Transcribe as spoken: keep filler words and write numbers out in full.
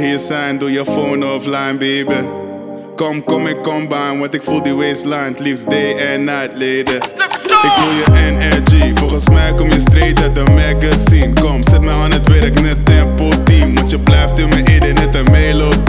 je zijn, doe je phone offline, baby. Kom, kom ik combine, want ik voel die waistline. Het liefst day and night, lady. Ik voel je energy, volgens mij kom je straight uit een magazine. Kom, zet me aan het werk, net tempo team. Want je blijft in mijn eden, net een melodie.